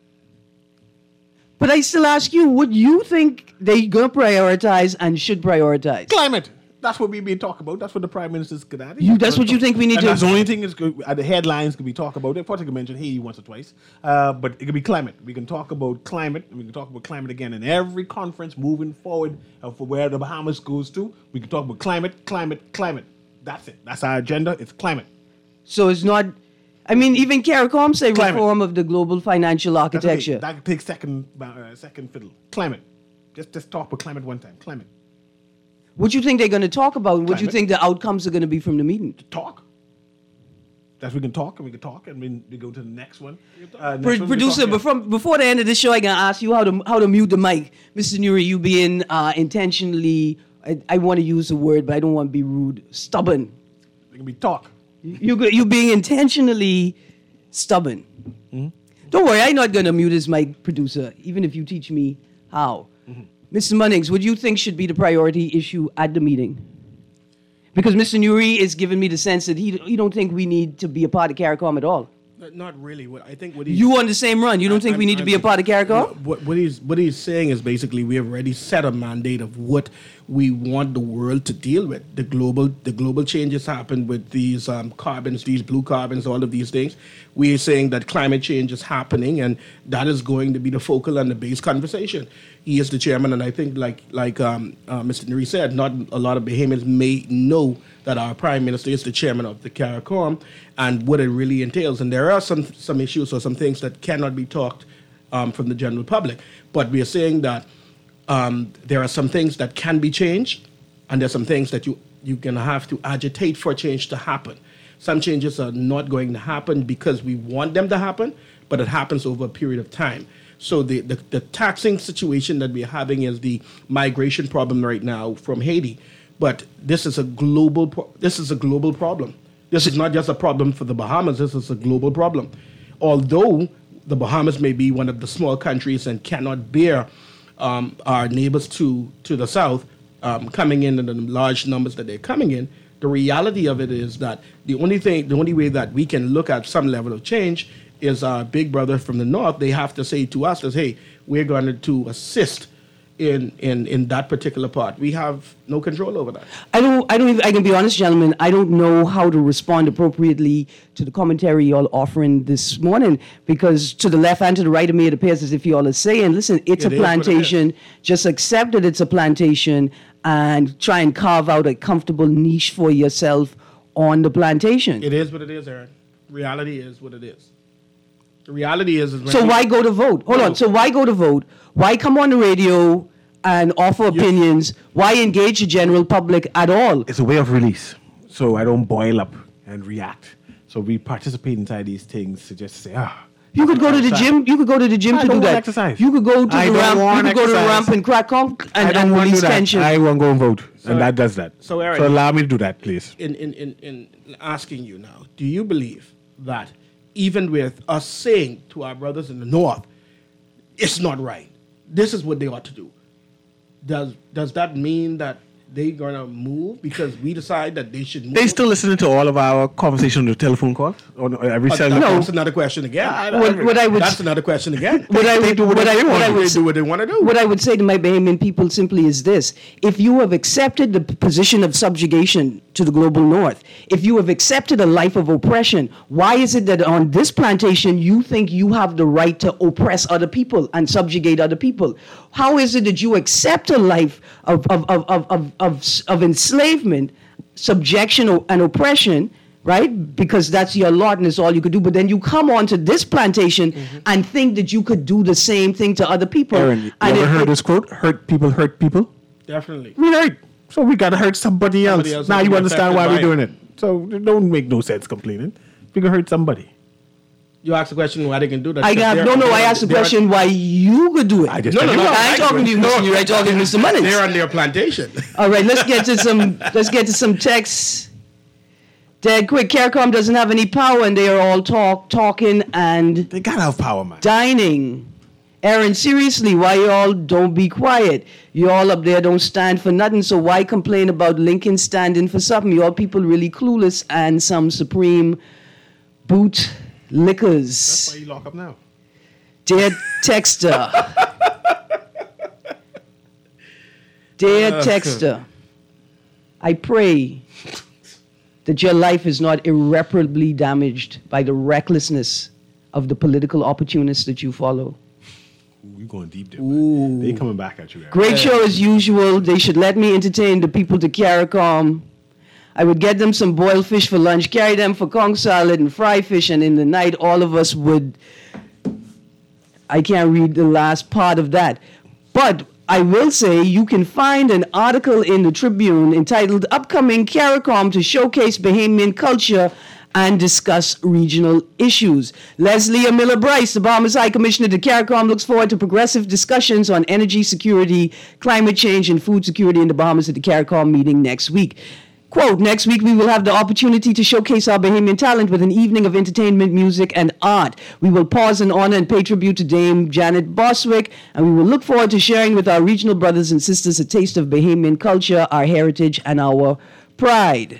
But I still ask you, what you think they're going to prioritize and should prioritize? Climate. That's what we've been talking about. That's what the Prime Minister's good at. You, that's what you think we need and to... That's the only thing is good, uh, the headlines could be talked about. They probably could mention Haiti once or twice. Uh, but it could be climate. We can talk about climate, and we can talk about climate again in every conference moving forward uh, for where the Bahamas goes to. We can talk about climate, climate, climate. That's it. That's our agenda. It's climate. So it's not... I mean, even CARICOM say Climate. reform of the global financial architecture. That takes second, uh, second fiddle. Climate. Just, just talk about climate one time. Climate. What do you think they're going to talk about? What do you Climate. think the outcomes are going to be from the meeting? Talk. That we can talk and we can talk and we, we go to the next one. Uh, next Pro- one we producer, talk, yeah. before, before the end of this show, I'm going to ask you how to how to mute the mic. Mister Nuri, you being uh, intentionally, I, I want to use the word, but I don't want to be rude, stubborn. It can be talk. You, you, you being intentionally stubborn. Mm-hmm. Don't worry, I'm not going to mute his mic, producer, even if you teach me how. Mm-hmm. Mister Munnings, what do you think should be the priority issue at the meeting? Because Mister Nuri is giving me the sense that he, he don't think we need to be a part of CARICOM at all. Not really. What I think what he's, You on the same run. You don't think I'm- we need to be a I'm- part of CARICOM? What, what he's what he's saying is basically we have already set a mandate of what we want the world to deal with. The global the global changes happen with these um, carbons, these blue carbons, all of these things. We are saying that climate change is happening, and that is going to be the focal and the base conversation. He is the chairman, and I think, like like um, uh, Mister Nuri said, not a lot of Bahamians may know that our Prime Minister is the chairman of the CARICOM and what it really entails. And there are some some issues or some things that cannot be talked um, from the general public. But we are saying that um, there are some things that can be changed and there's some things that you you're gonna have to agitate for change to happen. Some changes are not going to happen because we want them to happen, but it happens over a period of time. So the, the, the taxing situation that we're having is the migration problem right now from Haiti. But this is a global pro- this is a global problem. This is not just a problem for the Bahamas, this is a global problem. Although the Bahamas may be one of the small countries and cannot bear um, our neighbors to, to the south um, coming in in the large numbers that they're coming in, the reality of it is that the only thing, the only way that we can look at some level of change is our big brother from the north. They have to say to us, as, hey, we're going to assist in, in, in that particular part. We have no control over that. I don't, I don't even, I can be honest, gentlemen, I don't know how to respond appropriately to the commentary y'all offering this morning, because to the left and to the right of me, it appears as if y'all are saying, listen, it's It a is what it plantation, just accept that it's a plantation and try and carve out a comfortable niche for yourself on the plantation. It is what it is, Aaron. Reality is what it is. The reality is... is when So we- why go to vote? Hold No. on. So why go to vote? Why come on the radio and offer opinions? Why engage the general public at all? It's a way of release. So I don't boil up and react. So we participate inside these things to just say, ah. You could go to the exercise. gym. You could go to the gym I to don't do want that. exercise. You could go to I the don't ramp. You want could go to the exercise. ramp and crack conk I and, don't and want to do release that. tension. I want to go and vote. So- and that does that. So, Aaron, so allow me to do that, please. in, in, in, in asking you now, do you believe that even with us saying to our brothers in the north, it's not right, this is what they ought to do, does does that mean that they're gonna move because we decide that they should move? They still listening to all of our conversation on the telephone calls on every Uh, cell. that- No. That's another question again. What, what I would That's another question again. what I would what I what I They would do what they want to do. What I would say to my Bahamian people simply is this: if you have accepted the p- position of subjugation to the global north, if you have accepted a life of oppression, why is it that on this plantation you think you have the right to oppress other people and subjugate other people? How is it that you accept a life of of of of of, of, s- of enslavement, subjection, o- and oppression? Right? Because that's your lot and it's all you could do. But then you come onto this plantation and think that you could do the same thing to other people. Aaron, you and ever it- heard it- this quote? Hurt people hurt people? Definitely. We hurt. So we got to hurt somebody else. Somebody else now will you be understand affected why by we're it. doing it. So it don't make no sense complaining. We can hurt somebody. You ask the question why they can do that. I because got they're- no, no. I they're- asked the they're- question why you could do it. I just no, no, said no. you. I ain't talking to you, Mister You're talking to Mister Mullins. They're on their plantation. All right, let's get to some. Let's get to some texts. Dead quick. CARICOM doesn't have any power, and they are all talk, talking, and They gotta have power, man. dining. Aaron, seriously, why y'all don't be quiet? You all up there don't stand for nothing, so why complain about Lincoln standing for something? You all people really clueless and some supreme boot lickers. That's why you lock up now. Dear texter. Dear texter, I pray that your life is not irreparably damaged by the recklessness of the political opportunists that you follow. Ooh, you going deep there, man. They coming back at you, Aaron. Great show as usual. They should let me entertain the people to CARICOM. I would get them some boiled fish for lunch, carry them for conch salad and fry fish, and in the night all of us would... I can't read the last part of that. But I will say you can find an article in the Tribune entitled Upcoming CARICOM to Showcase Bahamian Culture and Discuss Regional Issues. Leslie Miller Bryce, the Bahamas High Commissioner to CARICOM, looks forward to progressive discussions on energy security, climate change, and food security in the Bahamas at the CARICOM meeting next week. Quote, next week we will have the opportunity to showcase our Bahamian talent with an evening of entertainment, music, and art. We will pause and honor and pay tribute to Dame Janet Boswick, and we will look forward to sharing with our regional brothers and sisters a taste of Bahamian culture, our heritage, and our pride.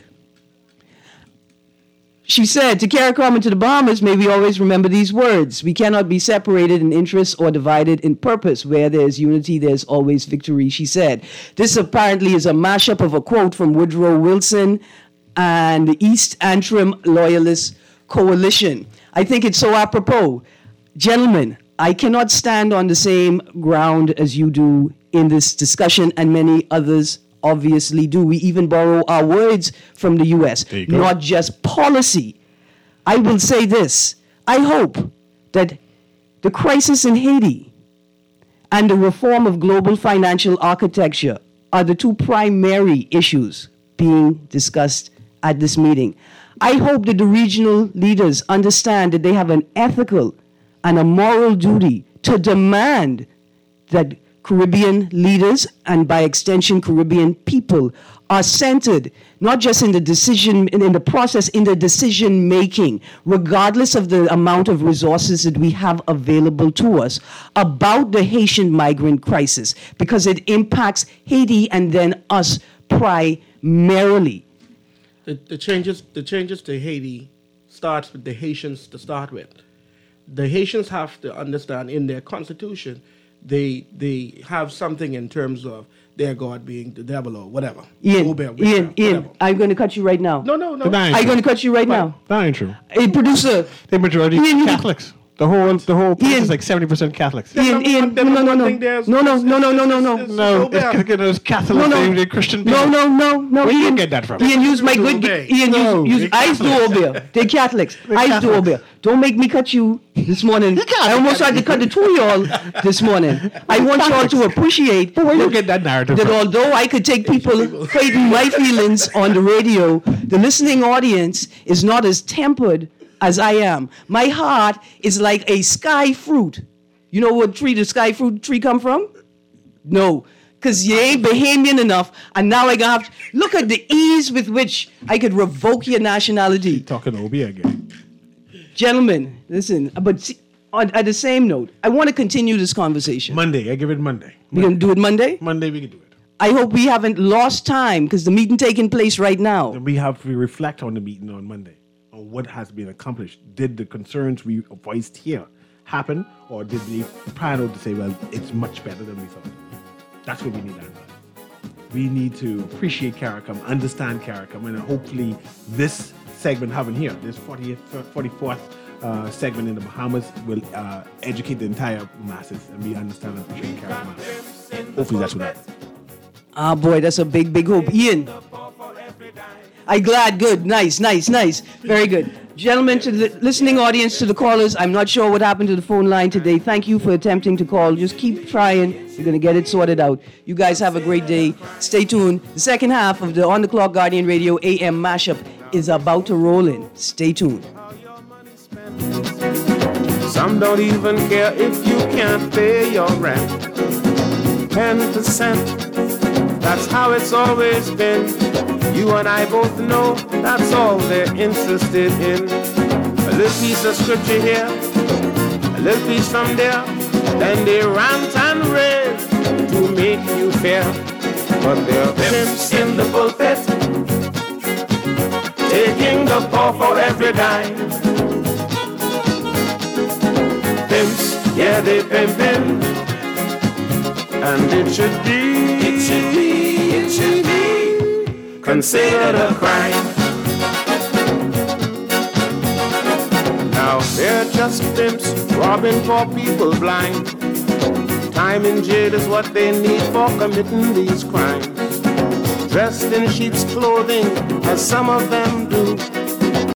She said, to CARICOM and to the Bahamas, may we always remember these words. We cannot be separated in interest or divided in purpose. Where there's unity, there's always victory, she said. This apparently is a mashup of a quote from Woodrow Wilson and the East Antrim Loyalist Coalition. I think it's so apropos. Gentlemen, I cannot stand on the same ground as you do in this discussion, and many others obviously do. We even borrow our words from the U S, not just policy. I will say this. I hope that the crisis in Haiti and the reform of global financial architecture are the two primary issues being discussed at this meeting. I hope that the regional leaders understand that they have an ethical and a moral duty to demand that Caribbean leaders, and by extension Caribbean people, are centered not just in the decision, in the process, in the decision making, regardless of the amount of resources that we have available to us, about the Haitian migrant crisis, because it impacts Haiti and then us primarily. The, the changes, the changes to Haiti starts with the Haitians to start with. The Haitians have to understand in their constitution, they they have something in terms of their God being the devil or whatever. Ian, Obey, Ian, whatever. Ian, I'm going to cut you right now. No, no, no. I'm going to cut you right now. That ain't true. Hey, producer. The majority Ian, you- Catholics. The whole the whole place Ian. is like seventy percent Catholics. Ian, Ian, no, no, no, no, no, no, no, no, no, no, no. No, it's, it's Catholic, No, no. they're Christian No, people. no, no, no. Where do you Ian, get that from? Ian, use my good. obey. Ian, No, use, use they're I do Catholics. obey. They're Catholics. They're I do Catholics. obey. Don't make me cut you this morning. I almost tried to cut the two of y'all this morning. I want y'all to appreciate But where you that- get that narrative that from? although I could take people fighting my feelings on the radio, the listening audience is not as tempered as I am. My heart is like a sky fruit. You know what tree the sky fruit tree come from? No, because you ain't Bahamian enough, and now I got look at the ease with which I could revoke your nationality. Talking Obi again. Gentlemen, listen, but see, on, at the same note, I want to continue this conversation. Monday, I give it Monday. We're going to do it Monday? Monday we can do it. I hope we haven't lost time, because the meeting taking place right now. And we have to reflect on the meeting on Monday, on what has been accomplished. Did the concerns we voiced here happen, or did we plan out to say, well, it's much better than we thought? That's what we need to answer. We need to appreciate CARICOM, understand CARICOM, and hopefully this segment having here, this fortieth, forty-fourth uh, segment in the Bahamas will uh, educate the entire masses, and we understand and appreciate CARICOM. Hopefully that's what happens. Ah, boy, that's a big, big hope. Ian. I glad. Good. Nice, nice, nice. Very good. Gentlemen, to the listening audience, to the callers, I'm not sure what happened to the phone line today. Thank you for attempting to call. Just keep trying. You're going to get it sorted out. You guys have a great day. Stay tuned. The second half of the On the Clock Guardian Radio A M mashup is about to roll in. Stay tuned. Some don't even care if you can't pay your rent. Ten percent, that's how it's always been. You and I both know that's all they're interested in. A little piece of scripture here, a little piece from there, then they rant and rave to make you fair. But they're pimps in the pulpit, taking the paw for every dime. Pimps, yeah, they pimpin', and it should be, it should be, it should be considered a crime. Now they're just pimps robbing poor people blind. Time in jail is what they need for committing these crimes. Dressed in sheep's clothing, as some of them do,